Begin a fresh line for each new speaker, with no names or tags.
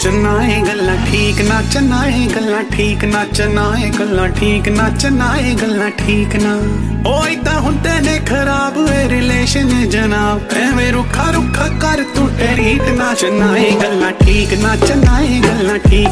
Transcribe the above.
चनाए गल्ला ठीक ना चनाए गल्ला ठीक ना चनाए गल्ला ठीक ना चनाए गल्ला ठीक ना ओए ता हुंदे ने खराब रिलेशन जनाब एवें रुखा रुखा कर तू ट्रीट ना चनाए गल्ला ठीक ना चनाए गल्ला ठीक